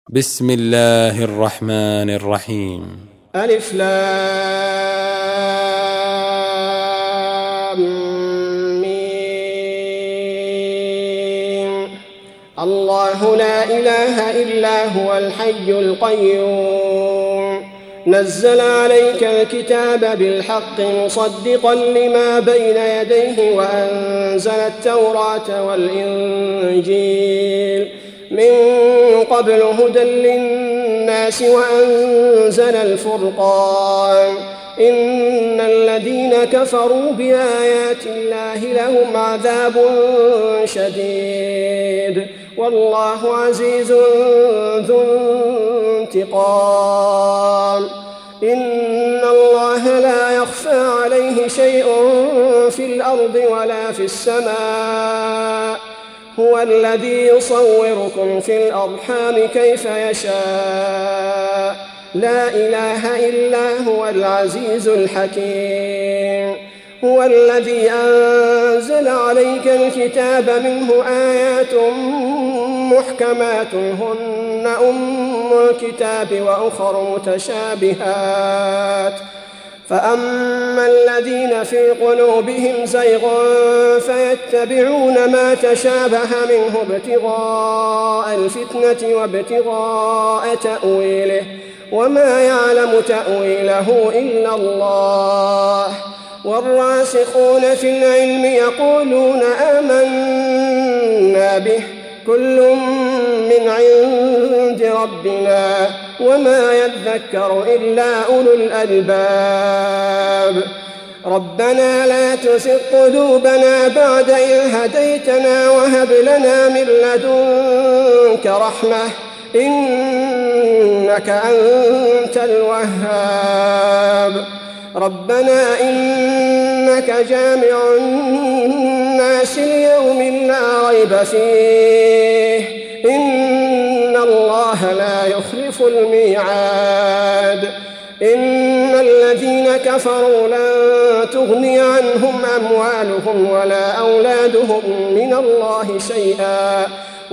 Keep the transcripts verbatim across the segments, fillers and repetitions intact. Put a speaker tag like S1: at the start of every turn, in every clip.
S1: بسم الله الرحمن الرحيم.
S2: ألف لام ميم. الله لا إله إلا هو الحي القيوم نزل عليك الكتاب بالحق مصدقا لما بين يديه وأنزل التوراة والإنجيل من قبل هدى للناس وأنزل الفرقان إن الذين كفروا بآيات الله لهم عذاب شديد والله عزيز ذو انتقام. إن الله لا يخفى عليه شيء في الأرض ولا في السماء هو الذي يصوركم في الأرحام كيف يشاء لا إله إلا هو العزيز الحكيم. هو الذي أنزل عليك الكتاب منه آيات محكمات هن أم الكتاب وأخر متشابهات فأما الذين في قلوبهم زيغ فيتبعون ما تشابه منه ابتغاء الفتنة وابتغاء تأويله وما يعلم تأويله إلا الله والراسخون في العلم يقولون آمنا به كل من عند ربنا وما يذكر إلا أولو الألباب. ربنا لا تزغ قلوبنا بعد إذ هديتنا وهب لنا من لدنك رحمة إنك أنت الوهاب. ربنا إنك جامع الناس ليوم لا ريب فيه إن الله لا يخلف الميعاد. إن الذين كفروا لن تغني عنهم أموالهم ولا أولادهم من الله شيئا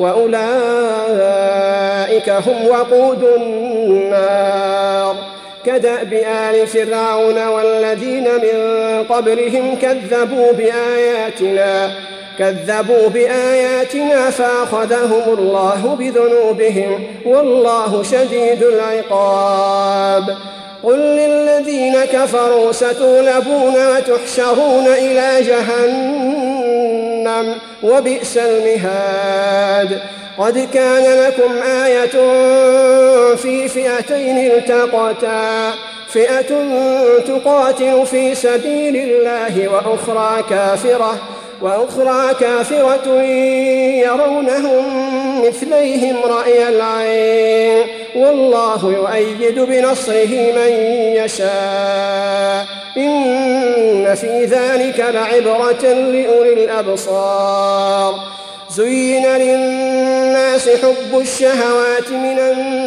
S2: وأولئك هم وقود النار. كدأب آل فرعون والذين من قبلهم كذبوا بآياتنا كذبوا بآياتنا فأخذهم الله بذنوبهم والله شديد العقاب. قل للذين كفروا ستغلبون وتحشرون إلى جهنم وبئس المهاد. قد كان لكم آية في فئتين التقتا فئة تقاتل في سبيل الله وأخرى كافرة وأخرى كافرة يرونهم مثليهم رأي العين والله يؤيد بنصره من يشاء إن في ذلك لعبرة لأولي الأبصار. زين للناس حب الشهوات من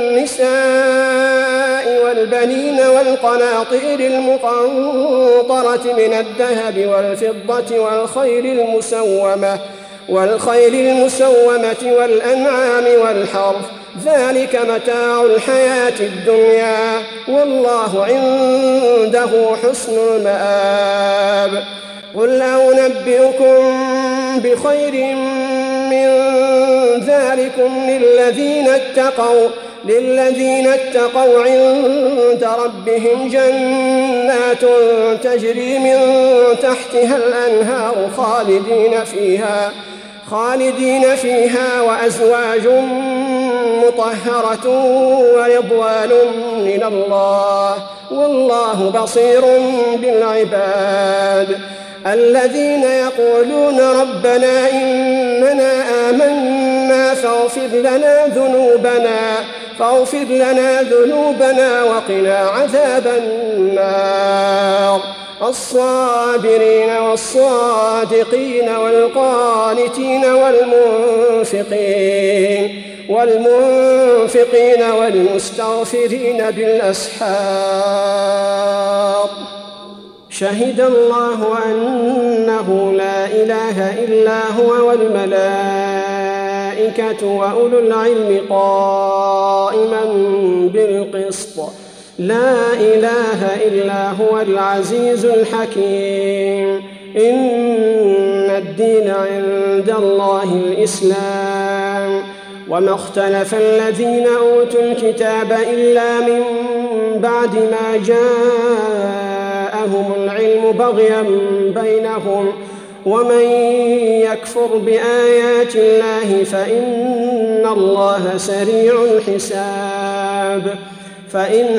S2: النساء والبنين والقناطير المقنطرة من الذهب والفضة والخيل المسومة والخيل المسومة والأنعام والحرث ذلك متاع الحياة الدنيا والله عنده حسن المآب. قل أنبئكم بخير من ذلكم للذين اتقوا للذين اتقوا عند ربهم جنات تجري من تحتها الأنهار خالدين فيها خالدين فيها وأزواج مطهرة ورضوان من الله والله بصير بالعباد. الذين يقولون ربنا إننا آمنا فاغفر لنا ذنوبنا فاغفر لنا ذنوبنا وقنا عذاب النار. الصابرين والصادقين والقانتين والمنفقين والمنفقين والمستغفرين بالأسحار. شهد الله أنه لا إله إلا هو والملائكة والملائكة وأولو العلم قائما بالقسط لا إله إلا هو العزيز الحكيم إن الدين عند الله الإسلام وما اختلف الذين أوتوا الكتاب إلا من بعد ما جاءهم العلم بغيا بينهم ومن يكفر بآيات الله فإن الله سريع الحساب فإن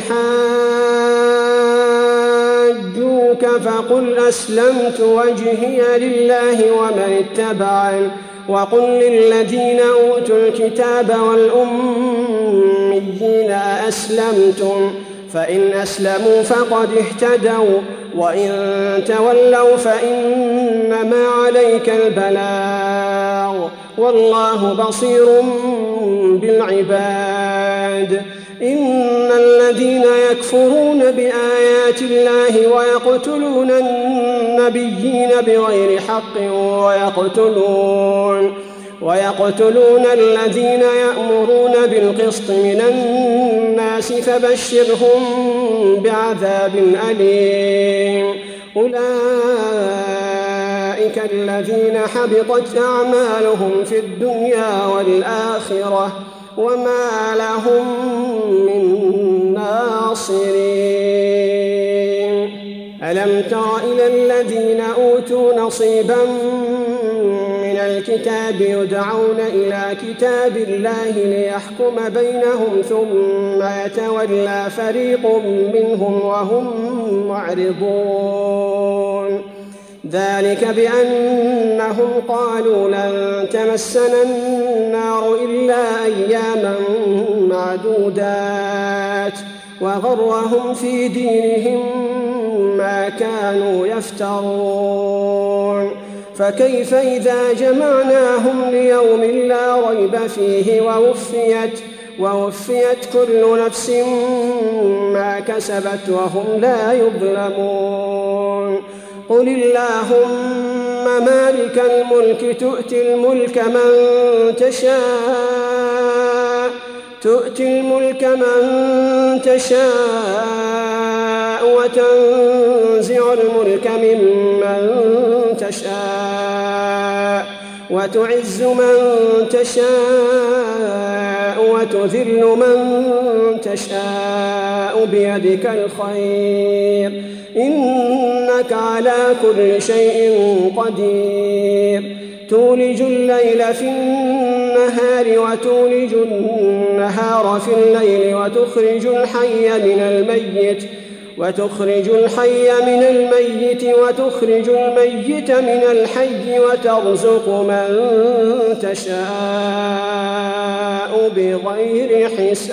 S2: حاجوك فقل أسلمت وجهي لله ومن اتبعني وقل للذين أوتوا الكتاب والأميين أسلمتم فإن أسلموا فقد اهتدوا وإن تولوا فإنما عليك البلاغ والله بصير بالعباد إن الذين يكفرون بآيات الله ويقتلون النبيين بغير حق ويقتلون ويقتلون الذين يأمرون بالقسط من الناس فبشرهم بعذاب أليم أولئك الذين حبطت أعمالهم في الدنيا والآخرة وما لهم من ناصرين ألم تر إلى الذين أوتوا نصيبا من الكتاب يدعون إلى كتاب الله ليحكم بينهم ثم يتولى فريق منهم وهم معرضون ذلك بأنهم قالوا لن تمسنا النار إلا أياما معدودات وغرهم في دينهم ما كانوا يفترون فكيف إذا جمعناهم ليوم لا ريب فيه ووفيت, ووفيت كل نفس ما كسبت وهم لا يظلمون قل اللهم مالك الملك تؤتي الملك من تشاء تؤتي الملك من تشاء وتنزع الملك ممن تشاء وتعز من تشاء وتذل من تشاء بيدك الخير إنك على كل شيء قدير تولج الليل في النهار وتولج النهار في الليل وتخرج الحي من الميت وتخرج الحي من الميت وتخرج الميت من الحي وترزق من تشاء بغير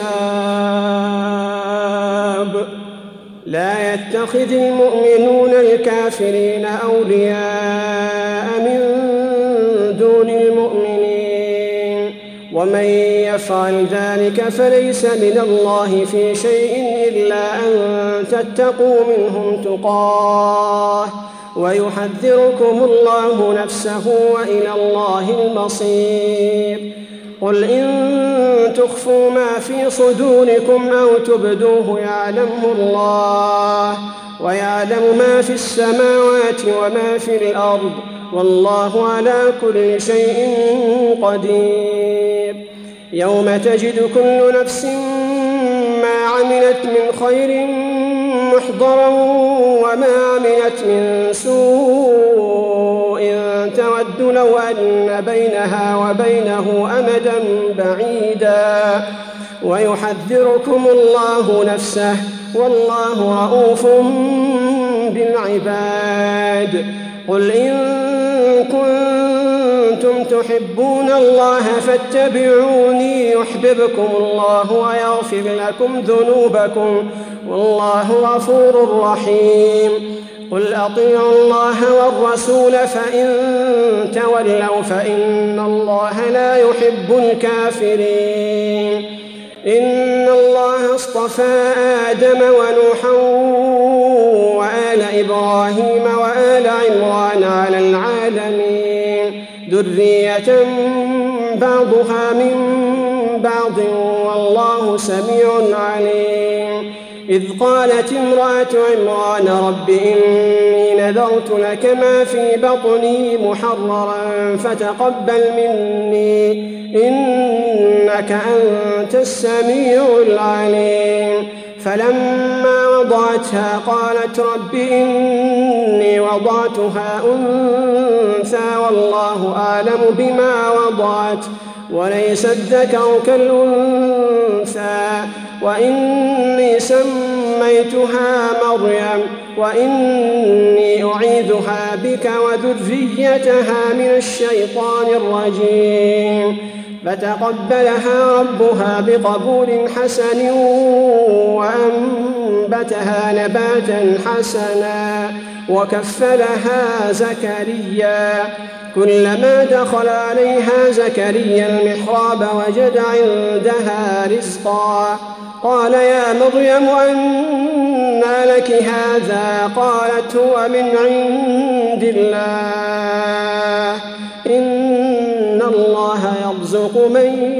S2: حساب لا يتخذ المؤمنون الكافرين أولياء من دون المؤمنين ومن يفعل ذلك فليس من الله في شيء إلا أن تتقوا منهم تقاه ويحذركم الله نفسه وإلى الله المصير قل إن تخفوا ما في صدوركم أو تبدوه يعلمه الله ويعلم ما في السماوات وما في الأرض والله على كل شيء قدير يوم تجد كل نفس ما عملت من خير محضرا وما عملت من سوء تود لو أن بينها وبينه أمدا بعيدا ويحذركم الله نفسه والله رؤوف بالعباد قل إن كنتم تحبون الله فاتبعوني يحببكم الله ويغفر لكم ذنوبكم والله غفور رحيم قل أطيعوا الله والرسول فإن تولوا فإن الله لا يحب الكافرين إن الله اصطفى آدم ونوحا وآل إبراهيم وآل عمران على العالمين ذرية بعضها من بعض والله سميع عليم. إذ قالت امرأة عمران رب إني نذرت لك ما في بطني محررا فتقبل مني إنك أنت السميع العليم. فلما وضعتها قالت رب إني وضعتها أنثى والله أعلم بما وضعت وليس الذكر كالأنثى وإني سميتها مريم وإني أعيذها بك وذريتها من الشيطان الرجيم. فتقبلها ربها بقبول حسن وأنبتها نباتا حسنا وكفلها زكريا. كلما دخل عليها زكريا المحراب وجد عندها رزقا قال يا مريم أنى لك هذا؟ قالت هو من عند الله إن الله يرزق من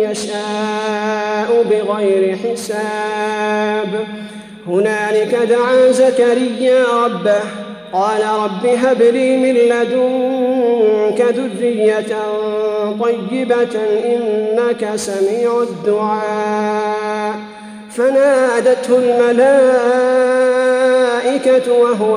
S2: يشاء بغير حساب. هنالك دعا زكريا ربه قال رب هب لي من لدنك ذرية طيبة إنك سميع الدعاء. فنادته الملائكة وهو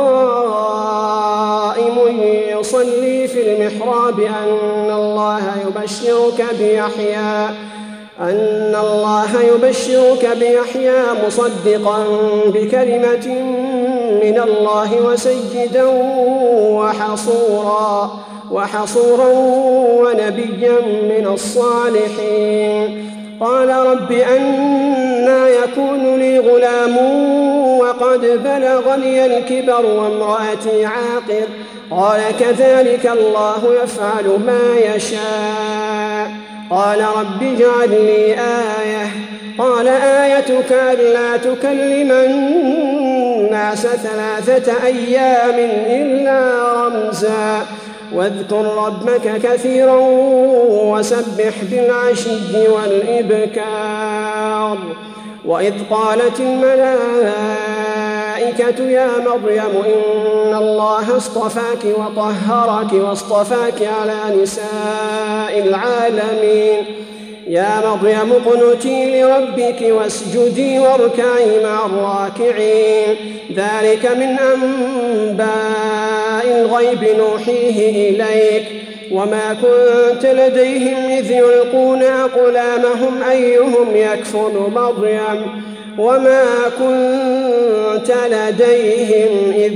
S2: قائم يصلي في المحراب أن الله يبشرك بيحيى أن الله يبشرك بيحيى مصدقا بكلمة من الله وسيدا وحصورا وحصورا ونبيا من الصالحين. قال رب أنى يكون لي غلام وقد بلغني الكبر وامرأتي عاقر؟ قال كذلك الله يفعل ما يشاء. قال رب اجعل لي آية. قال آيتك ألا تكلم الناس ثلاثة أيام إلا رمزا واذكر ربك كثيرا وسبح بالعشي والإبكار. وإذ قالت الملائكة يا مريم إن الله اصطفاك وطهرك واصطفاك على نساء العالمين. يا مريم اقنتي لربك واسجدي واركعي مع الراكعين. ذلك من أنباء الغيب نوحيه إليك وما كنت لديهم إذ يلقون أقلامهم أيهم يكفل مريم وما كنت لديهم إذ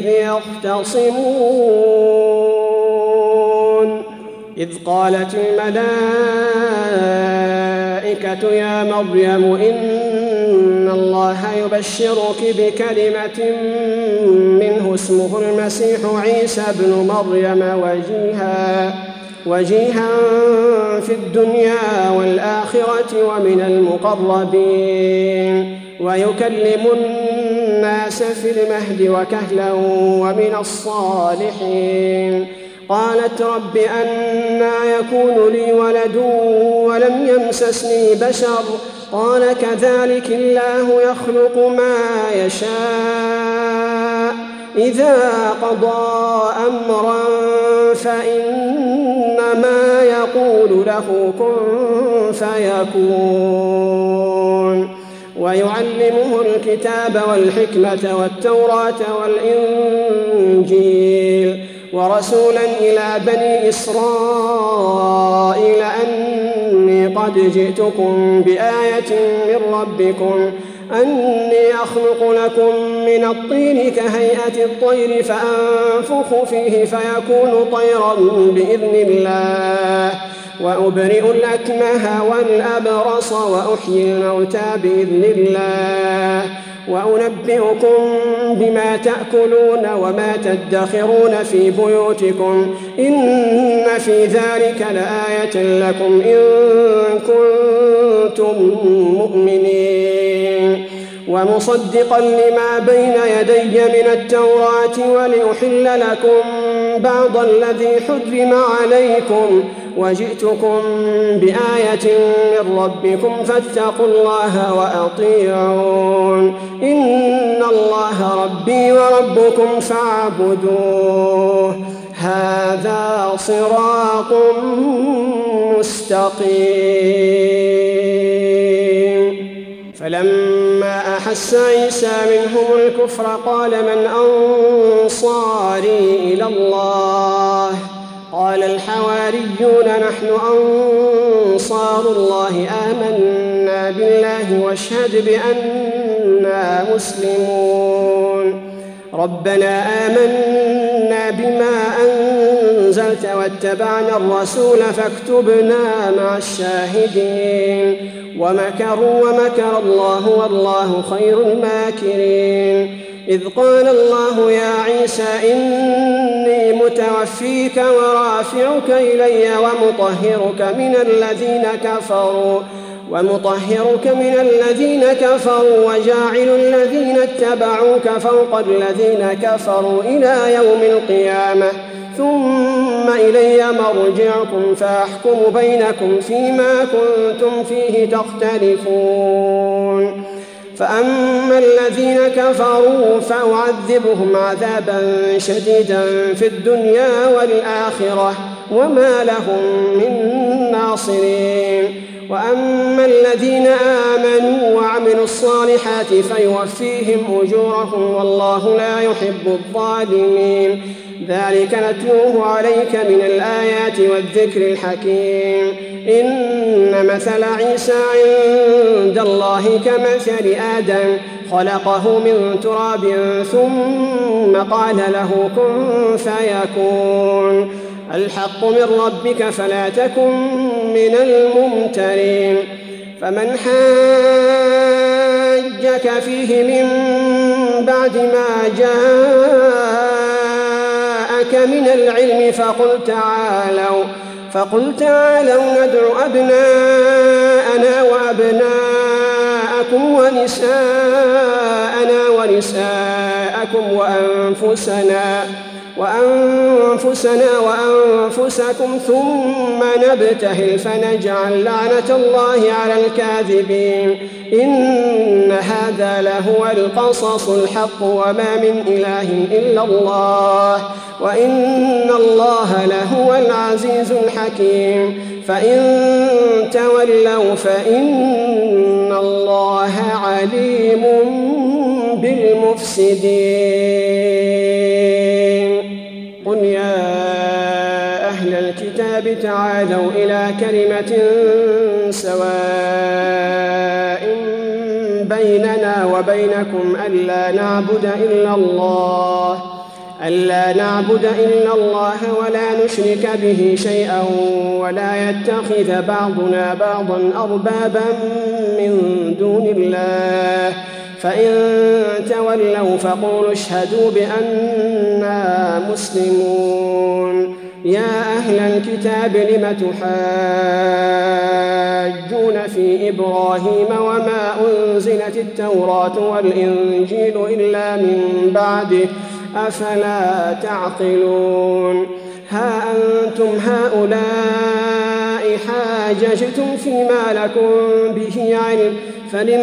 S2: يختصمون. إذ قالت الملائكة يا مريم إن الله يبشرك بكلمة منه اسمه المسيح عيسى ابن مريم وجيها وجيها في الدنيا والآخرة ومن المقربين ويكلم الناس في المهد وكهلا ومن الصالحين. قالت رب أنى يكون لي ولد ولم يمسسني بشر؟ قال كذلك الله يخلق ما يشاء إذا قضى أمرا فإنما يقول له كن فيكون. ويعلمه الكتاب والحكمة والتوراة والإنجيل ورسولا إلى بني إسرائيل أني قد جئتكم بآية من ربكم أني أخلق لكم من الطين كهيئة الطير فأنفخ فيه فيكون طيرا بإذن الله وأبرئ الأكمه والأبرص وأحيي الموتى بإذن الله وأنبئكم بما تأكلون وما تدخرون في بيوتكم إن في ذلك لآية لكم إن كنتم مؤمنين. ومصدقا لما بين يدي من التوراة ولأحل لكم بعض الذي حرم عليكم وجئتكم بآية من ربكم فاتقوا الله وأطيعون إن الله ربي وربكم فاعبدوه هذا صراط مستقيم. فلما أحس عيسى منهم الكفر قال من أنصاري إلى الله قال الحواريون نحن أنصار الله آمنا بالله واشهد بأننا مسلمون ربنا آمنا بما أنزلت واتبعنا الرسول فاكتبنا مع الشاهدين ومكروا ومكر الله والله خير الماكرين. إذ قال الله يا عيسى إني متوفيك ورافعك إلي ومطهرك من الذين كفروا ومطهرك من الذين كفروا وجاعل الذين اتبعوك فوق الذين كفروا إلى يوم القيامة ثم إلي مرجعكم فأحكم بينكم فيما كنتم فيه تختلفون. فأما الذين كفروا فأعذبهم عذابا شديدا في الدنيا والآخرة وما لهم من ناصرين. وأما الذين آمنوا وعملوا الصالحات فيوفيهم أجورهم والله لا يحب الظالمين. ذلك نتلوه عليك من الآيات والذكر الحكيم. إن مثل عيسى عند الله كمثل آدم خلقه من تراب ثم قال له كن فيكون الحق من ربك فلا تكن من الممترين. فمن حاجك فيه من بعد ما جاءك من العلم فقل تعالوا فقل تعالوا ندع أبناءنا وأبناءكم ونساءنا ونساءكم وأنفسنا وأنفسنا وأنفسكم ثم نبتهل فنجعل لعنة الله على الكاذبين. إن هذا لهو القصص الحق وما من إله إلا الله وإن الله لهو العزيز الحكيم. فإن تولوا فإن الله عليم بالمفسدين. قل يا أهل الكتاب تعالوا إلى كلمة سواء بيننا وبينكم ألا نعبد إلا الله ألا نعبد إلا الله ولا نشرك به شيئا ولا يتخذ بعضنا بعضا أربابا من دون الله فإن تولوا فقولوا اشهدوا بأننا مسلمون. يا أهل الكتاب لم تحاجون في إبراهيم وما أنزلت التوراة والإنجيل إلا من بعده أفلا تعقلون. ها أنتم هؤلاء حاججتم فيما لكم به علم فلم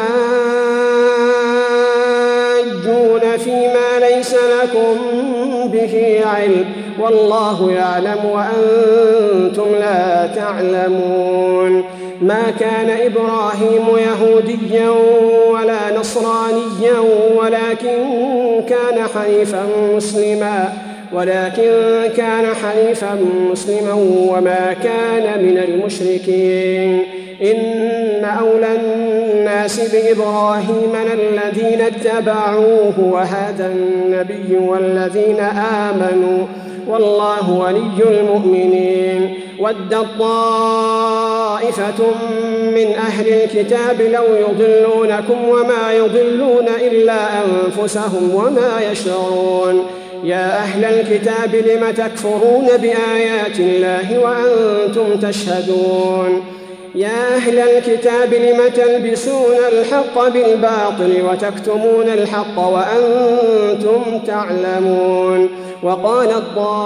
S2: تحاجون فيما ليس لكم به علم والله يعلم وأنتم لا تعلمون. ما كان إبراهيم يهوديا ولا نصرانيا ولكن كان حنيفا مسلما ولكن كان حنيفا مسلما وما كان من المشركين. إن أولى الناس بإبراهيم الذين اتبعوه وهذا النبي والذين آمنوا والله ولي المؤمنين. ودت طائفة من أهل الكتاب لو يضلونكم وما يضلون إلا أنفسهم وما يشعرون. يا أهل الكتاب لم تكفرون بآيات الله وأنتم تشهدون. يا أهل الكتاب لم تلبسون الحق بالباطل وتكتمون الحق وأنتم تعلمون. وقالت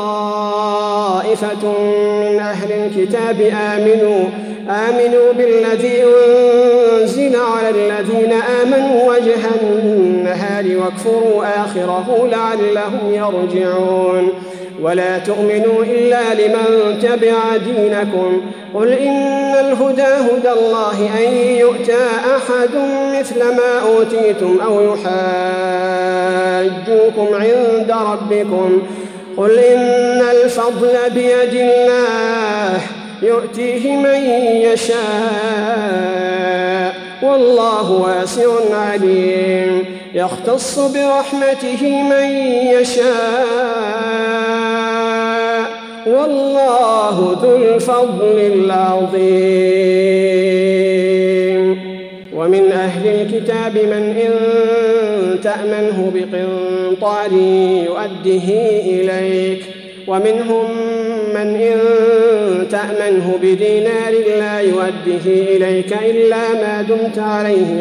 S2: طائفة من أهل الكتاب آمنوا آمنوا بالذي أنزل على الذين آمنوا وجه النهار واكفروا آخره لعلهم يرجعون. ولا تؤمنوا إلا لمن تبع دينكم. قل إن الهدى هدى الله أن يؤتى أحد مثل ما أوتيتم أو يحاجوكم عند ربكم. قل إن الفضل بيد الله يؤتيه من يشاء والله واسع عليم. يختص برحمته من يشاء والله ذو الفضل العظيم. ومن أهل الكتاب من إن تأمنه بقنطار يؤده إليك ومنهم من إن تأمنه بدينار لا يؤده إليك إلا ما دمت عليه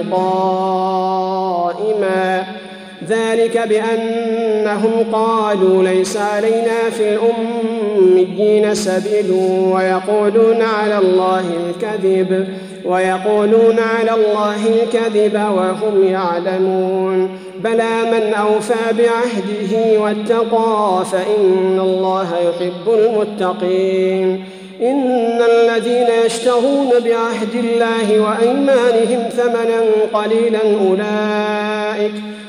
S2: قائما. ذلك بأنهم قالوا ليس علينا في الأميين سبيل ويقولون على الله الكذب ويقولون على الله الكذب وهم يعلمون. بلى من أوفى بعهده واتقى فإن الله يحب المتقين. إن الذين يشترون بعهد الله وأيمانهم ثمنا قليلا أولئك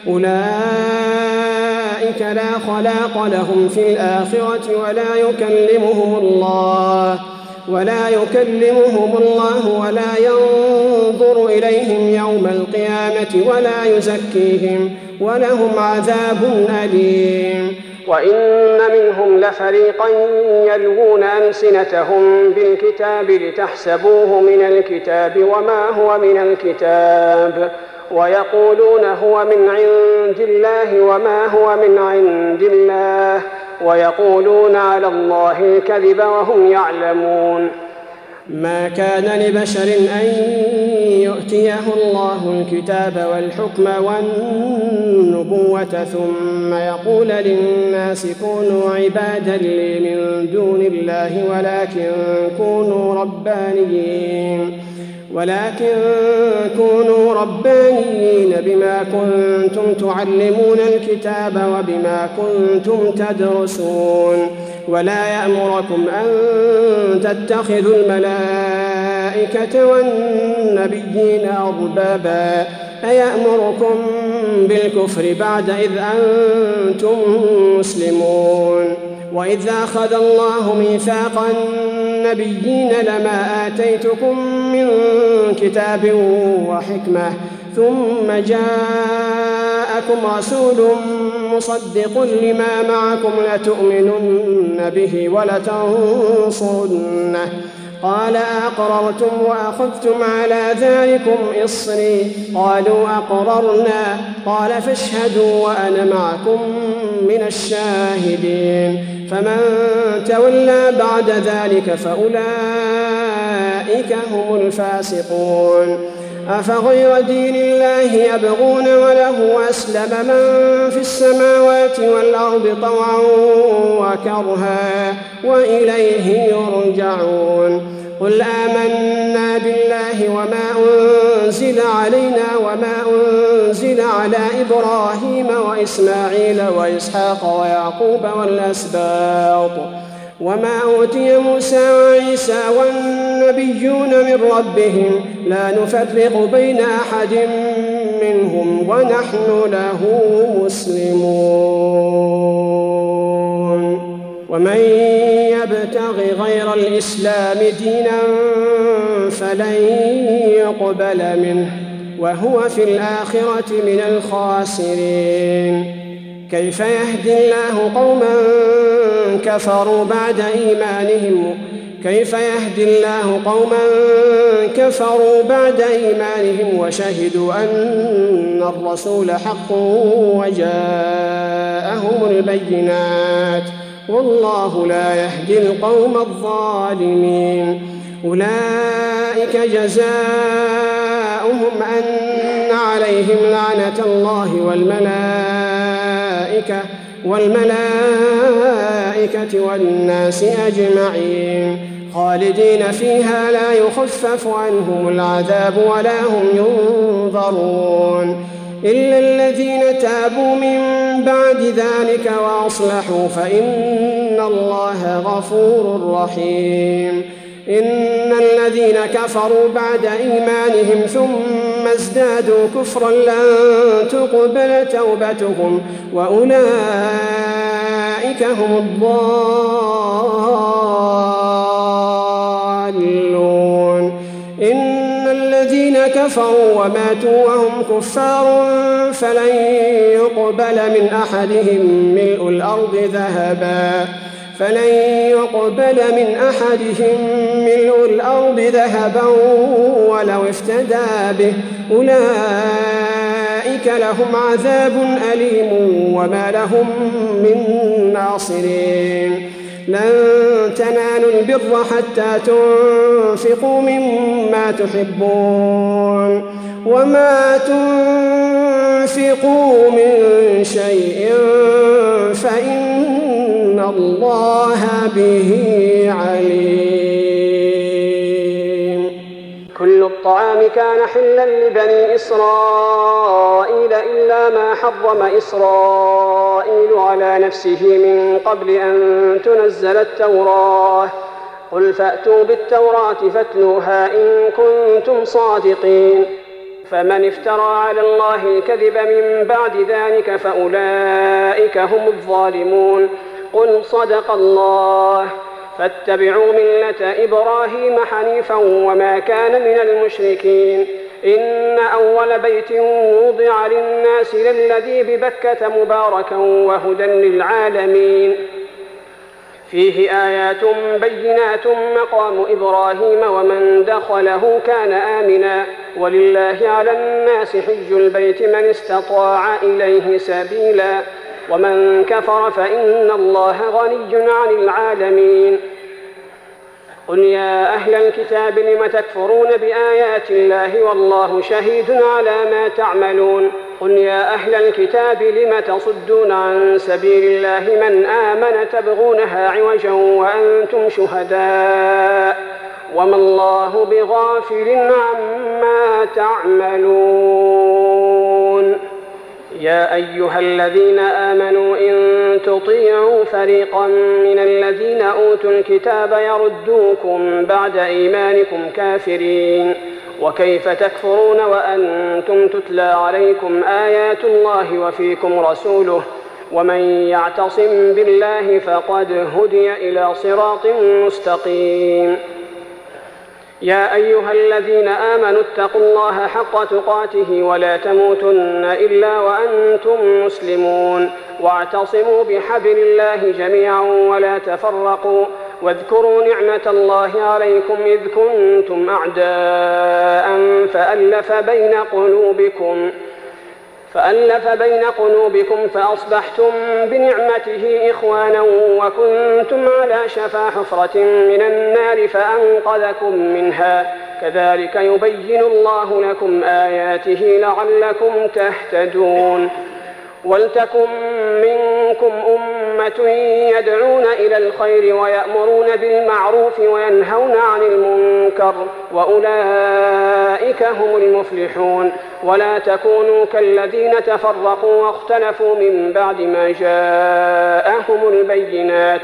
S2: أولئك لا خلاق لهم في الآخرة ولا يكلمهم الله ولا يكلمهم الله ولا ينظر إليهم يوم القيامة ولا يزكيهم ولهم عذاب أليم. وإن منهم لفريقا يلوون ألسنتهم بالكتاب لتحسبوه من الكتاب وما هو من الكتاب ويقولون هو من عند الله وما هو من عند الله ويقولون على الله الكذب وهم يعلمون. ما كان لبشر أن يؤتيه الله الكتاب والحكم والنبوة ثم يقول للناس كونوا عبادا لي من دون الله ولكن كونوا ربانيين ولكن كونوا ربانيين بما كنتم تعلمون الكتاب وبما كنتم تدرسون. ولا يأمركم أن تتخذوا الملائكة والنبيين أربابا أيأمركم بالكفر بعد إذ أنتم مسلمون. وإذ أخذ الله ميثاق النبيين لما آتيتكم من كتاب وحكمة ثم جاءكم رسول مصدق لما معكم لتؤمنن به ولتنصرنه قال أقررتم وأخذتم على ذلكم إصري قالوا أقررنا قال فاشهدوا وأنا معكم من الشاهدين. فمن تولى بعد ذلك فأولئك هم الفاسقون. أفغير دين الله يبغون وله أسلم من في السماوات والأرض طوعا وكرها وإليه يرجعون. قل آمنا بالله وما أنزل علينا وما أنزل على إبراهيم وإسماعيل وإسحاق ويعقوب والأسباط وما أوتي موسى وعيسى والنبيون من ربهم لا نفرق بين أحد منهم ونحن له مسلمون. ومن يبتغ غير الإسلام دينا فلن يقبل منه وهو في الآخرة من الخاسرين. كيف يهدي الله قوما كفروا بعد إيمانهم كيف يهدي الله قوما كفروا بعد إيمانهم وشهدوا أن الرسول حق وجاءهم البينات والله لا يهدي القوم الظالمين. أولئك أولئك جزاؤهم أن عليهم لعنة الله والملائكة والملائكة والناس أجمعين خالدين فيها لا يخفف عنهم العذاب ولا هم ينظرون إلا الذين تابوا من بعد ذلك وأصلحوا فإن الله غفور رحيم إن الذين كفروا بعد إيمانهم ثم ازدادوا كفرا لن تقبل توبتهم وأولئك هم الضالون إن الذين كفروا وماتوا وهم كفار فلن يقبل من أحدهم ملء الأرض ذهبا فلن يقبل من أحدهم ملء الأرض ذهبا ولو افتدى به أولئك لهم عذاب أليم وما لهم من ناصرين لن تنالوا البر حتى تنفقوا مما تحبون وما تنفقوا من شيء فإن الله به عليم كل الطعام كان حلا لبني إسرائيل إلا ما حرم إسرائيل على نفسه من قبل أن تنزل التوراة قل فأتوا بالتوراة فاتلوها إن كنتم صادقين فمن افترى على الله الكذب من بعد ذلك فأولئك هم الظالمون قل صدق الله فاتبعوا ملة إبراهيم حنيفا وما كان من المشركين إن أول بيت وضع للناس للذي ببكة مباركا وهدى للعالمين فيه آيات بينات مقام إبراهيم ومن دخله كان آمنا ولله على الناس حج البيت من استطاع إليه سبيلا ومن كفر فإن الله غني عن العالمين قل يا أهل الكتاب لم تكفرون بآيات الله والله شهيد على ما تعملون قل يا أهل الكتاب لم تصدون عن سبيل الله من آمن تبغونها عوجا وأنتم شهداء وما الله بغافل عما تعملون يا أيها الذين آمنوا إن تطيعوا فريقا من الذين أوتوا الكتاب يردوكم بعد إيمانكم كافرين وكيف تكفرون وأنتم تتلى عليكم آيات الله وفيكم رسوله ومن يعتصم بالله فقد هدي إلى صراط مستقيم يا أيها الذين آمنوا اتقوا الله حق تقاته ولا تموتن إلا وأنتم مسلمون واعتصموا بحبل الله جميعا ولا تفرقوا واذكروا نعمة الله عليكم إذ كنتم أعداء فألف بين قلوبكم فألف بين قلوبكم فأصبحتم بنعمته إخوانا وكنتم على شفا حفرة من النار فأنقذكم منها كذلك يبين الله لكم آياته لعلكم تهتدون ولتكن منكم أمة يدعون إلى الخير ويأمرون بالمعروف وينهون عن المنكر وأولئك هم المفلحون ولا تكونوا كالذين تفرقوا واختلفوا من بعد ما جاءهم البينات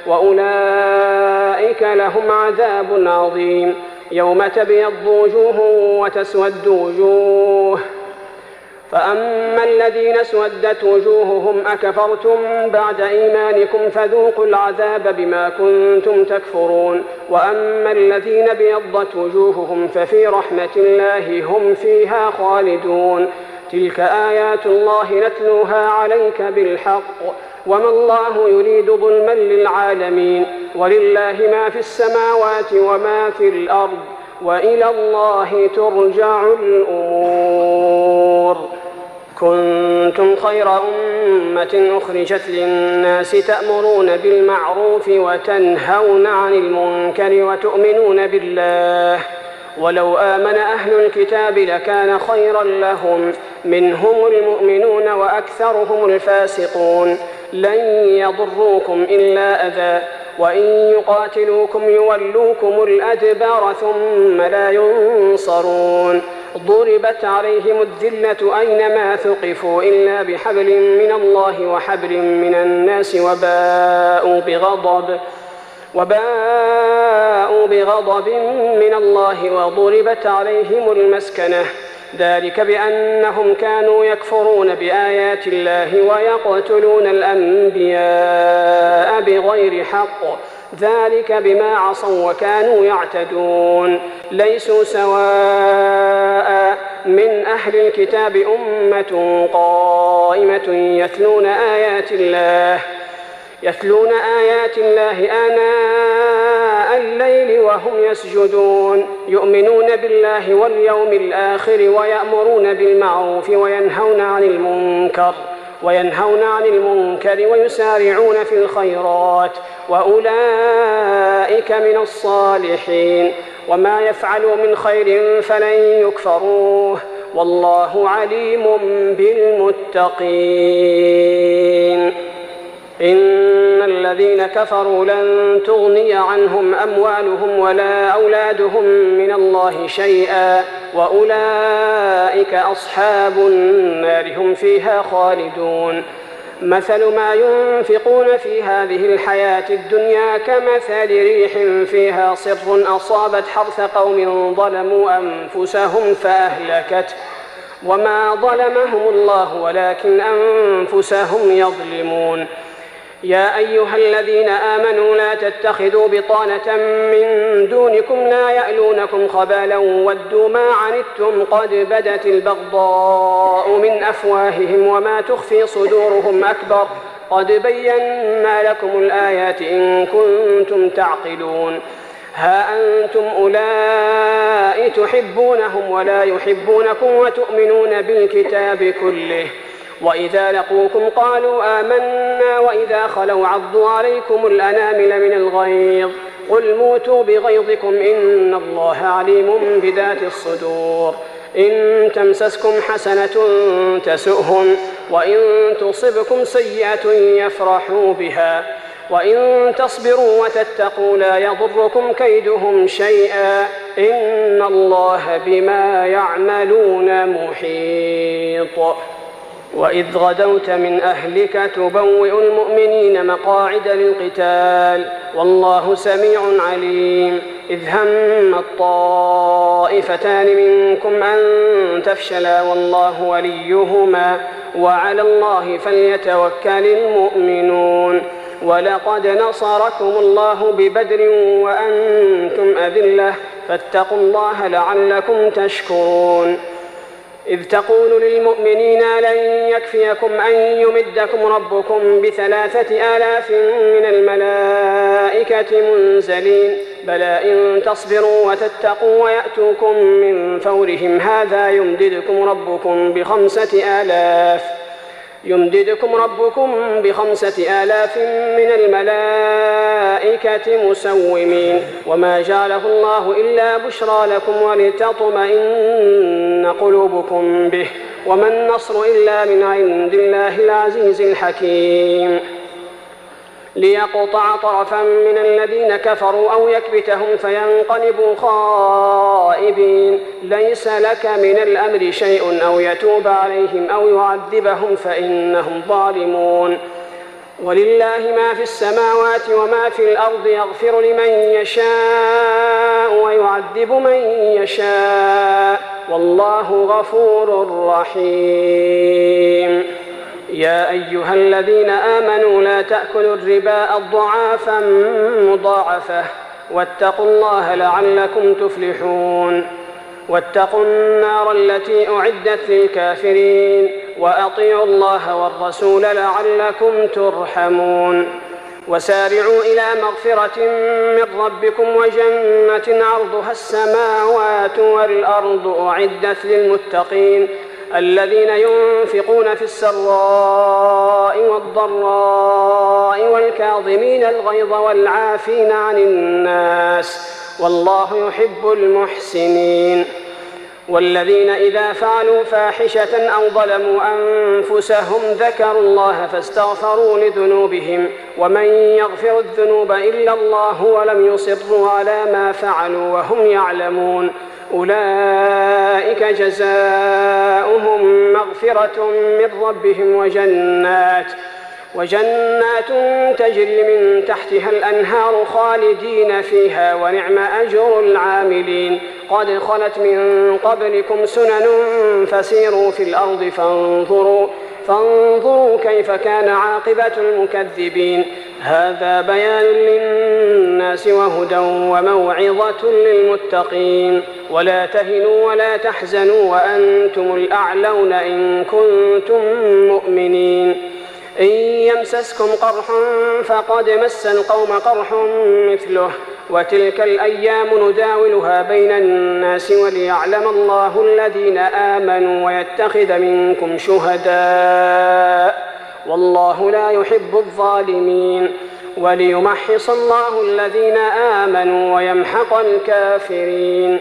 S2: وأولئك لهم عذاب عظيم يوم تبيض وجوه وتسود وجوه فأما الذين اسودت وجوههم أكفرتم بعد إيمانكم فذوقوا العذاب بما كنتم تكفرون وأما الذين ابيضت وجوههم ففي رحمة الله هم فيها خالدون تلك آيات الله نتلوها عليك بالحق وما الله يريد ظلما للعالمين ولله ما في السماوات وما في الأرض وإلى الله ترجع الأمور كنتم خير أمة أخرجت للناس تأمرون بالمعروف وتنهون عن المنكر وتؤمنون بالله ولو آمن أهل الكتاب لكان خيرا لهم منهم المؤمنون وأكثرهم الفاسقون لن يضروكم إلا أذى وإن يقاتلوكم يولوكم الأدبار ثم لا ينصرون ضربت عليهم الذلة أينما ثقفوا إلا بحبل من الله وحبل من الناس وباءوا بغضب وباءوا بغضب من الله وضربت عليهم المسكنة ذلك بأنهم كانوا يكفرون بآيات الله ويقتلون الأنبياء بغير حق ذلك بما عصوا وكانوا يعتدون ليسوا سواء من أهل الكتاب أمة قائمة يتلون آيات الله يتلون آيات الله آناء الليل وهم يسجدون يؤمنون بالله واليوم الآخر ويأمرون بالمعروف وينهون عن المنكر وينهون عن المنكر ويسارعون في الخيرات وأولئك من الصالحين وما يفعلوا من خير فلن يكفروه والله عليم بالمتقين إن الذين كفروا لن تغني عنهم أموالهم ولا أولادهم من الله شيئا وأولئك أصحاب النار هم فيها خالدون مثل ما ينفقون في هذه الحياة الدنيا كمثل ريح فيها صر أصابت حرث قوم ظلموا أنفسهم فأهلكت وما ظلمهم الله ولكن أنفسهم يظلمون يا أيها الذين آمنوا لا تتخذوا بطانة من دونكم لا يألونكم خبالا ودوا ما عنتم قد بدت البغضاء من أفواههم وما تخفي صدورهم أكبر قد بينا لكم الآيات إن كنتم تعقلون ها أنتم أولئك تحبونهم ولا يحبونكم وتؤمنون بالكتاب كله وإذا لقوكم قالوا آمنا وإذا خلوا عضوا عليكم الأنامل من الغيظ قل موتوا بغيظكم إن الله عليم بذات الصدور إن تمسسكم حسنة تسؤهم وإن تصبكم سيئة يفرحوا بها وإن تصبروا وتتقوا لا يضركم كيدهم شيئا إن الله بما يعملون محيط وإذ غدوت من أهلك تبوئ المؤمنين مقاعد للقتال والله سميع عليم إذ هم الطائفتان منكم أن تفشلا والله وليهما وعلى الله فليتوكل المؤمنون ولقد نصركم الله ببدر وأنتم أذلة فاتقوا الله لعلكم تشكرون إذ تقول للمؤمنين لن يكفيكم أن يمدكم ربكم بثلاثة آلاف من الملائكة منزلين بلى إن تصبروا وتتقوا ويأتوكم من فورهم هذا يمددكم ربكم بخمسة آلاف يمددكم ربكم بخمسة آلاف من الملائكة مسومين وما جعله الله إلا بشرى لكم ولتطمئن قلوبكم به وما النصر إلا من عند الله العزيز الحكيم ليقطع طرفا من الذين كفروا أو يكبتهم فينقلبوا خائبين ليس لك من الأمر شيء أو يتوب عليهم أو يعذبهم فإنهم ظالمون ولله ما في السماوات وما في الأرض يغفر لمن يشاء ويعذب من يشاء والله غفور رحيم يا أيها الذين آمنوا لا تأكلوا الربا أضعافا مضاعفة واتقوا الله لعلكم تفلحون واتقوا النار التي أعدت للكافرين وأطيعوا الله والرسول لعلكم ترحمون وسارعوا إلى مغفرة من ربكم وجنة عرضها السماوات والأرض أعدت للمتقين الذين ينفقون في السراء والضراء والكاظمين الغيظ والعافين عن الناس والله يحب المحسنين. والذين إذا فعلوا فاحشة أو ظلموا أنفسهم ذكروا الله فاستغفروا لذنوبهم ومن يغفر الذنوب إلا الله ولم يصروا على ما فعلوا وهم يعلمون أولئك جزاؤهم مغفرة من ربهم وجنات وجنات تجري من تحتها الأنهار خالدين فيها ونعم أجر العاملين. قد خلت من قبلكم سنن فسيروا في الأرض فانظروا, فانظروا كيف كان عاقبة المكذبين. هذا بيان للناس وهدى وموعظة للمتقين. ولا تهنوا ولا تحزنوا وأنتم الأعلون إن كنتم مؤمنين. إن يمسسكم قرح فقد مس القوم قرح مثله وتلك الأيام نداولها بين الناس وليعلم الله الذين آمنوا ويتخذ منكم شهداء والله لا يحب الظالمين وليمحص الله الذين آمنوا ويمحق الكافرين.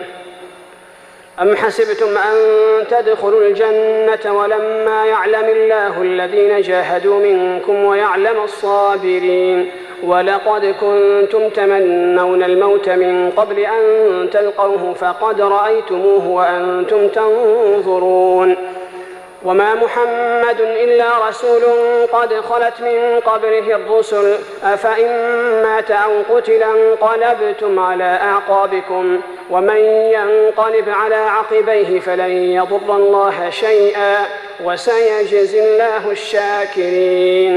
S2: أم حسبتم أن تدخلوا الجنة ولما يعلم الله الذين جاهدوا منكم ويعلم الصابرين ولقد كنتم تمنون الموت من قبل أن تلقوه فقد رأيتموه وأنتم تنظرون وما محمد إلا رسول قد خلت من قبله الرسل أفإن مات أو قتل انقلبتم على أعقابكم ومن ينقلب على عقبيه فلن يضر الله شيئا وسيجزي الله الشاكرين.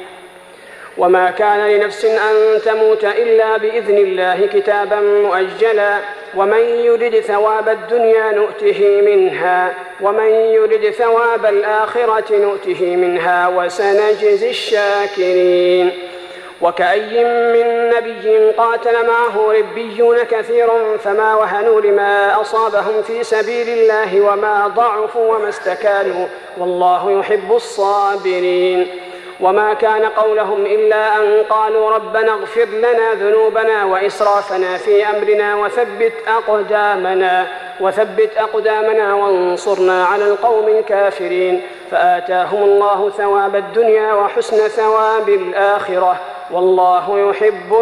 S2: وما كان لنفس أن تموت إلا بإذن الله كتابا مؤجلا ومن يرد ثواب الدنيا نؤته منها ومن يرد ثواب الآخرة نؤته منها وسنجزي الشاكرين. وكأي من نبي قاتل معه ربيون كثير فما وهنوا لما أصابهم في سبيل الله وما ضعفوا وما استكانوا والله يحب الصابرين. وما كان قولهم إلا أن قالوا ربنا اغفر لنا ذنوبنا وإسرافنا في أمرنا وثبت أقدامنا, وثبت أقدامنا وانصرنا على القوم الكافرين فآتاهم الله ثواب الدنيا وحسن ثواب الآخرة والله يحب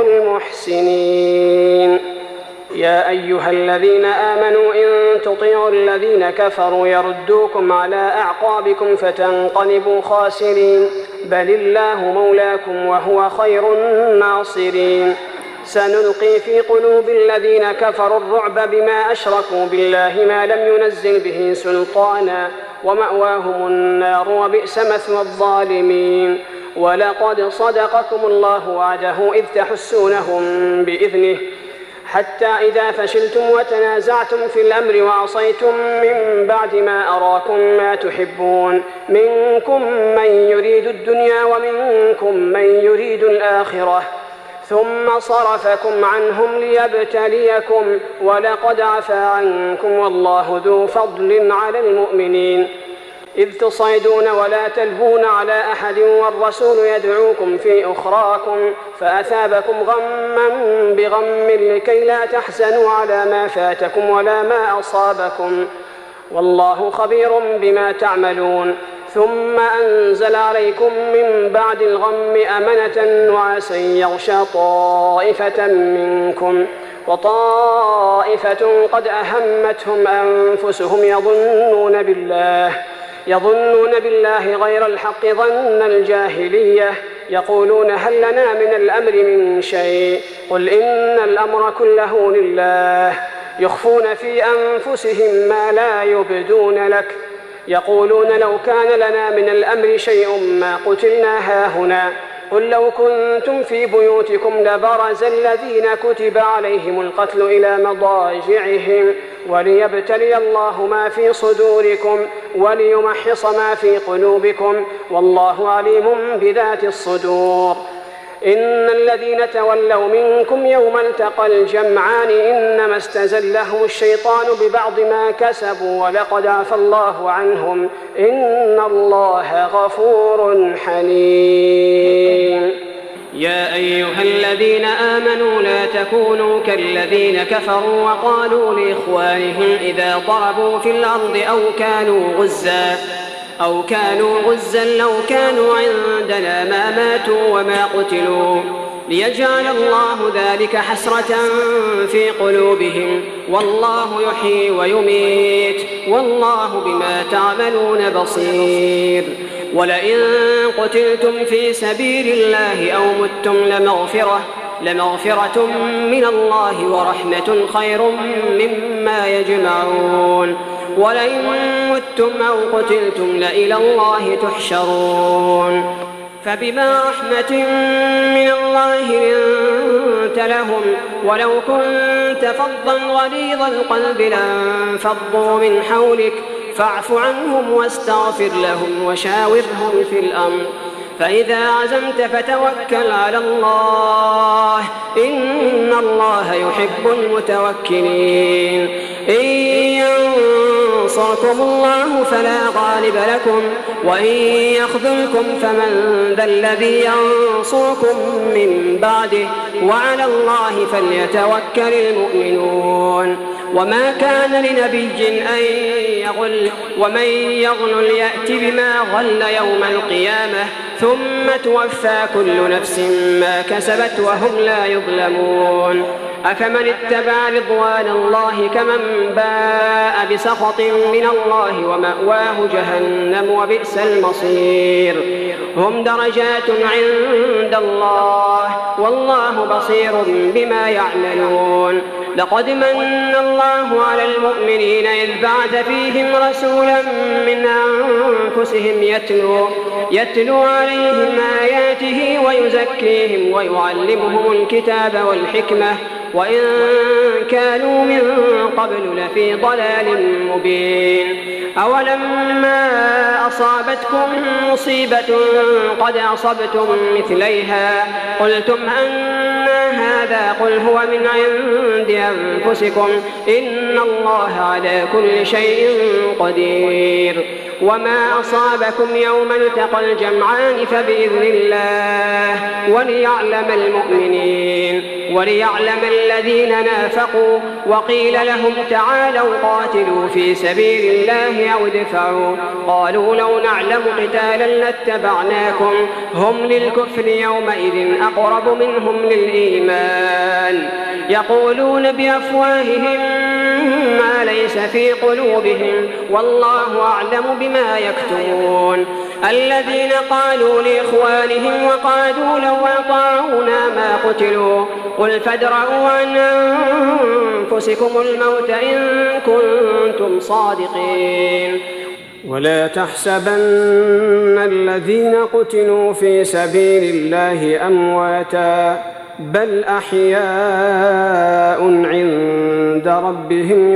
S2: المحسنين. يا أيها الذين آمنوا إن تطيعوا الذين كفروا يردوكم على أعقابكم فتنقلبوا خاسرين بل الله مولاكم وهو خير الناصرين. سنلقي في قلوب الذين كفروا الرعب بما أشركوا بالله ما لم ينزل به سلطانا ومأواهم النار وبئس مثوى الظالمين. ولقد صدقكم الله وعده إذ تحسونهم بإذنه حتى إذا فشلتم وتنازعتم في الأمر وعصيتم من بعد ما أراكم ما تحبون منكم من يريد الدنيا ومنكم من يريد الآخرة ثم صرفكم عنهم ليبتليكم ولقد عفا عنكم والله ذو فضل على المؤمنين. إذ تصعدون ولا تلوون على أحد والرسول يدعوكم في أخراكم فأثابكم غما بغم لكي لا تحزنوا على ما فاتكم ولا ما أصابكم والله خبير بما تعملون. ثم أنزل عليكم من بعد الغم أمنة نعاسا يغشى طائفة منكم وطائفة قد أهمتهم أنفسهم يظنون بالله يظنون بالله غير الحق ظن الجاهلية يقولون هل لنا من الأمر من شيء قل إن الأمر كله لله يخفون في أنفسهم ما لا يبدون لك يقولون لو كان لنا من الأمر شيء ما قتلنا هاهنا قل لو كنتم في بيوتكم لبرز الذين كتب عليهم القتل إلى مضاجعهم وليبتلي الله ما في صدوركم وليمحص ما في قلوبكم والله عليم بذات الصدور. إن الذين تولوا منكم يوم التقى الجمعان إنما استزلهم الشيطان ببعض ما كسبوا ولقد عفى الله عنهم إن الله غفور حليم. يا أيها الذين آمنوا لا تكونوا كالذين كفروا وقالوا لإخوانهم إذا ضربوا في الأرض أو كانوا غزا أو كانوا غزا لو كانوا عندنا ما ماتوا وما قتلوا ليجعل الله ذلك حسرة في قلوبهم والله يحيي ويميت والله بما تعملون بصير. ولئن قتلتم في سبيل الله أو متم لمغفرة لمغفرة من الله ورحمة خير مما يجمعون. ولئن متم أو قتلتم لإلى الله تحشرون. فبما رحمة من الله لنت لهم ولو كنت فظا غليظ القلب لانفضوا من حولك فاعف عنهم واستغفر لهم وشاورهم في الأمر فإذا عزمت فتوكل على الله إن الله يحب المتوكلين. إن ينصركم الله فلا غالب لكم وإن يخذلكم فمن ذا الذي ينصركم من بعده وعلى الله فليتوكل المؤمنون. وما كان لنبي أن يغل ومن يغل يأت بما غل يوم القيامة ثم توفى كل نفس ما كسبت وهم لا يظلمون. أفمن اتبع رضوان الله كمن باء بسخط من الله ومأواه جهنم وبئس المصير. هم درجات عند الله والله بصير بما يعملون. لقد من الله على المؤمنين إذ بعث فيهم رسولا من أنفسهم يتلو, يتلو عليهم آياته ويزكيهم ويعلمهم الكتاب والحكمة وإن كانوا من قبل لفي ضلال مبين. أولما أصابتكم مصيبة قد أصبتم مثليها قلتم أن هذا قل هو من عند أنفسكم إن الله على كل شيء قدير. وما أصابكم يوم التقى الجمعان فبإذن الله وليعلم المؤمنين وليعلم الذين نافقوا. وقيل لهم تعالوا قاتلوا في سبيل الله أو ادفعوا قالوا لو نعلم قتالا لاتبعناكم هم للكفر يومئذ أقرب منهم للإيمان يقولون بأفواههم ما ليس في قلوبهم والله أعلم بما يكتمون. الذين قالوا لإخوانهم وقالوا لو أطاعونا ما قتلوا قل فادرءوا عن أنفسكم الموت إن كنتم صادقين. ولا تحسبن الذين قتلوا في سبيل الله أمواتا بل أحياء عند ربهم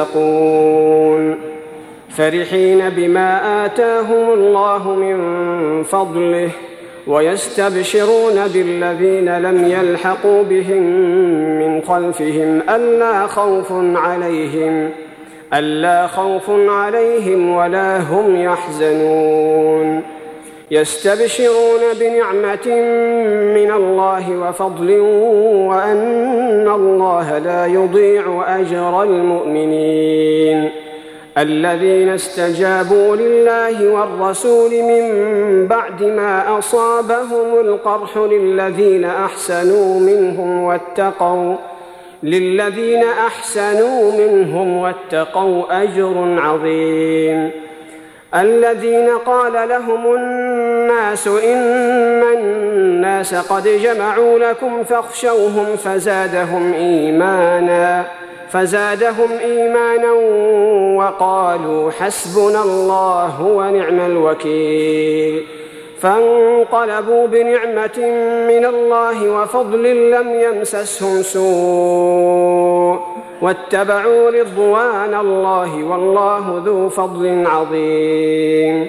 S2: يرزقون فرحين بما آتاهم الله من فضله ويستبشرون بالذين لم يلحقوا بهم من خلفهم ألا خوف عليهم ألا خوف عليهم ولا هم يحزنون يستبشرون بنعمة من الله وفضل وأن الله لا يضيع أجر المؤمنين الذين استجابوا لله والرسول من بعد ما أصابهم القرح للذين أحسنوا منهم واتقوا للذين أحسنوا منهم واتقوا أجر عظيم. الذين قال لهم الناس إن الناس قد جمعوا لكم فاخشوهم فزادهم إيمانا فزادهم إيمانا وقالوا حسبنا الله ونعم الوكيل فانقلبوا بنعمة من الله وفضل لم يمسسهم سوء واتبعوا رضوان الله والله ذو فضل عظيم.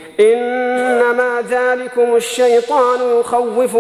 S2: إنما ذلكم الشيطان يخوف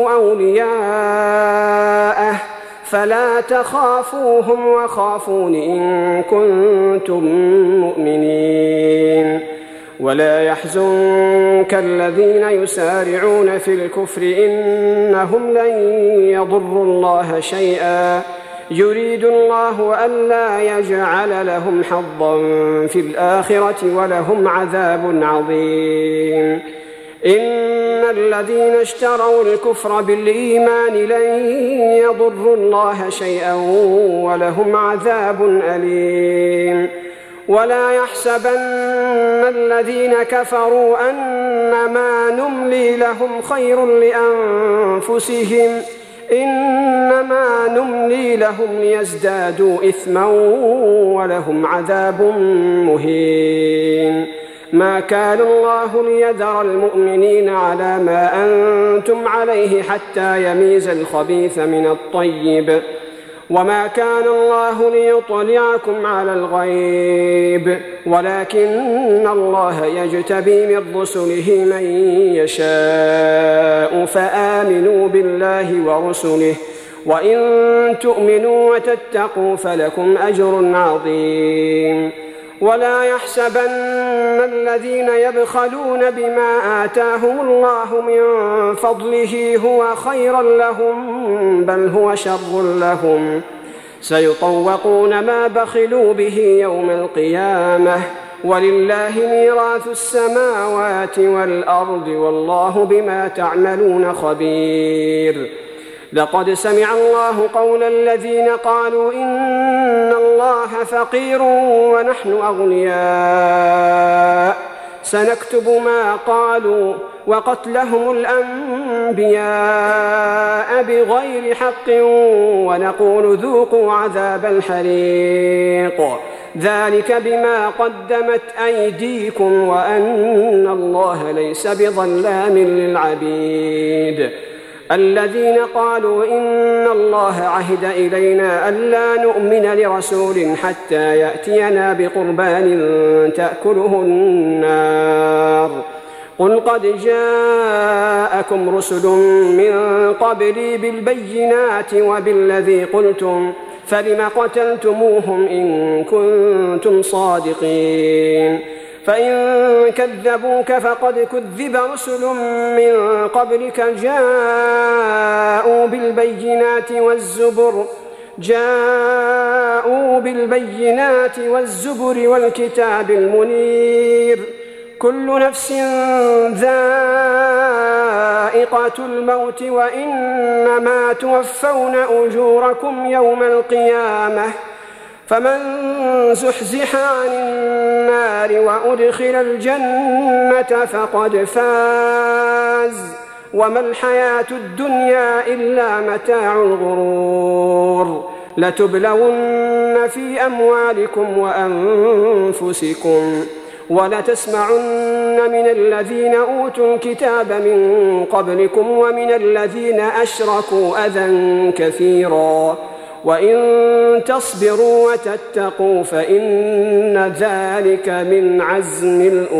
S2: أولياءه فلا تخافوهم وخافون إن كنتم مؤمنين ولا يحزنك الذين يسارعون في الكفر إنهم لن يضروا الله شيئا يريد الله ألا يجعل لهم حظا في الآخرة ولهم عذاب عظيم إن الذين اشتروا الكفر بالإيمان لن يضروا الله شيئا ولهم عذاب أليم ولا يحسبن الذين كفروا أنما نملي لهم خير لأنفسهم إنما نملي لهم ليزدادوا إثما ولهم عذاب مهين ما كان الله ليذر المؤمنين على ما أنتم عليه حتى يميز الخبيث من الطيب وما كان الله ليطلعكم على الغيب ولكن الله يجتبي من رسله من يشاء فآمنوا بالله ورسله وإن تؤمنوا وتتقوا فلكم أجر عظيم ولا يحسبن الذين يبخلون بما آتاهم الله من فضله هو خيرا لهم بل هو شر لهم سيطوقون ما بخلوا به يوم القيامة ولله ميراث السماوات والأرض والله بما تعملون خبير لقد سمع الله قول الذين قالوا إن الله فقير ونحن أغنياء سنكتب ما قالوا وقتلهم الأنبياء بغير حق ونقول ذوقوا عذاب الحريق ذلك بما قدمت أيديكم وأن الله ليس بظلام للعبيد الذين قالوا إن الله عهد إلينا ألا نؤمن لرسول حتى يأتينا بقربان تأكله النار قل قد جاءكم رسل من قبلي بالبينات وبالذي قلتم فلم قتلتموهم إن كنتم صادقين فإن كذبوك فقد كذب رسل من قبلك جاءوا بالبينات والزبر جاءوا بالبينات والزبر والكتاب المنير كل نفس ذائقة الموت وإنما توفون أجوركم يوم القيامة فمن زحزح عن النار وأدخل الجنة فقد فاز وما الحياة الدنيا إلا متاع الغرور لتبلون في أموالكم وأنفسكم ولتسمعن من الذين أوتوا الكتاب من قبلكم ومن الذين أشركوا أذى كثيرا وإن تصبروا وتتقوا فإن ذلك من عزم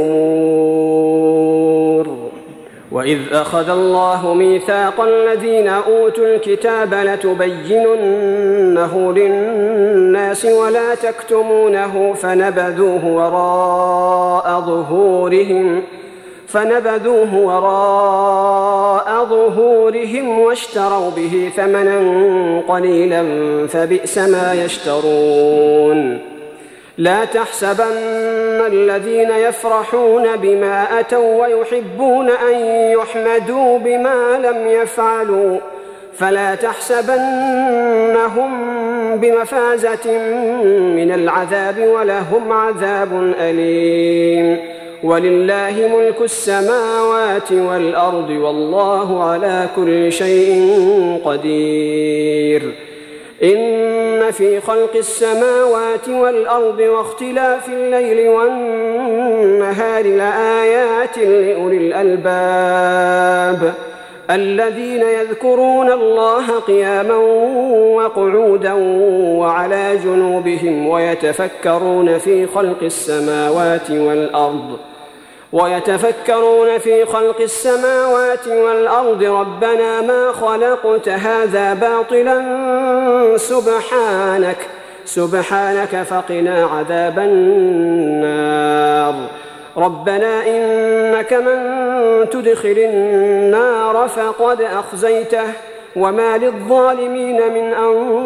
S2: الأمور وإذ أخذ الله ميثاق الذين أوتوا الكتاب لتبيننه للناس ولا تكتمونه فنبذوه وراء ظهورهم فنبذوه وراء ظهورهم واشتروا به ثمنا قليلا فبئس ما يشترون لا تحسبن الذين يفرحون بما أتوا ويحبون أن يحمدوا بما لم يفعلوا فلا تحسبنهم بمفازة من العذاب ولهم عذاب أليم ولله ملك السماوات والأرض والله على كل شيء قدير إن في خلق السماوات والأرض واختلاف الليل والنهار لآيات لأولي الألباب الذين يذكرون الله قياما وقعودا وعلى جنوبهم ويتفكرون في خلق السماوات والأرض ويتفكرون في خلق السماوات والأرض ربنا ما خلقت هذا باطلا سبحانك سبحانك فقنا عذاب النار ربنا إنك من تدخل النار فقد أخزيته وما للظالمين من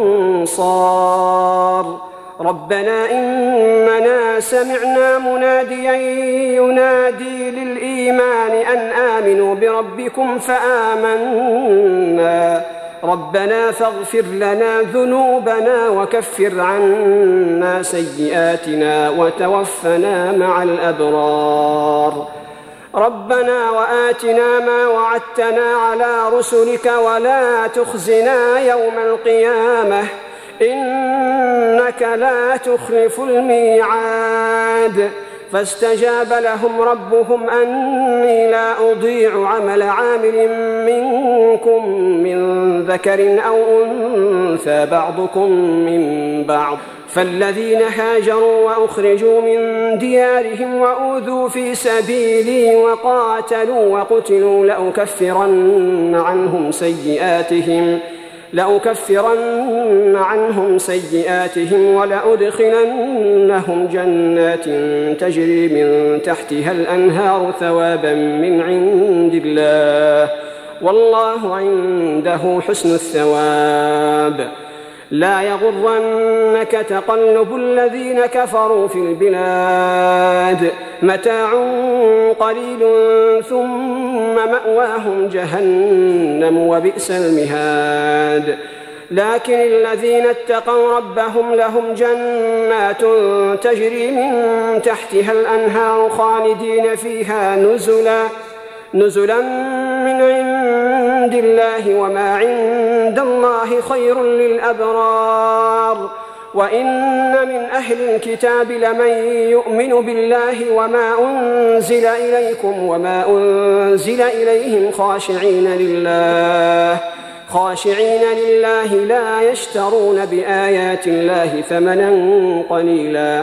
S2: أنصار ربنا إننا سمعنا مناديا ينادي للإيمان أن آمنوا بربكم فآمنا ربنا فاغفر لنا ذنوبنا وكفر عنا سيئاتنا وتوفنا مع الأبرار ربنا وآتنا ما وعدتنا على رسلك ولا تخزنا يوم القيامة إنك لا تخلف الميعاد فاستجاب لهم ربهم أني لا أضيع عمل عامل منكم من ذكر أو أنثى بعضكم من بعض فالذين هاجروا وأخرجوا من ديارهم وأوذوا في سبيلي وقاتلوا وقتلوا لأكفرن عنهم سيئاتهم لأكفرن عنهم سيئاتهم ولأدخلنهم جنات تجري من تحتها الأنهار ثوابا من عند الله والله عنده حسن الثواب لا يغرنك تقلب الذين كفروا في البلاد متاع قليل ثم مأواهم جهنم وبئس المهاد لكن الذين اتقوا ربهم لهم جنات تجري من تحتها الأنهار خالدين فيها نزلا نزلا من عند الله وما عند الله خير للأبرار وإن من أهل الكتاب لمن يؤمن بالله وما أنزل إليكم وما أنزل إليهم خاشعين لله خاشعين لله لا يشترون بآيات الله ثمنا قليلا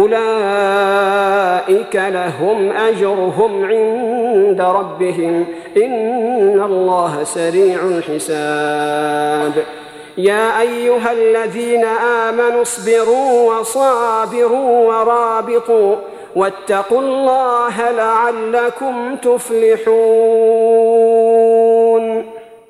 S2: أولئك لهم أجرهم عند ربهم إن الله سريع الحساب يا أيها الذين آمنوا اصبروا وصابروا ورابطوا واتقوا الله لعلكم تفلحون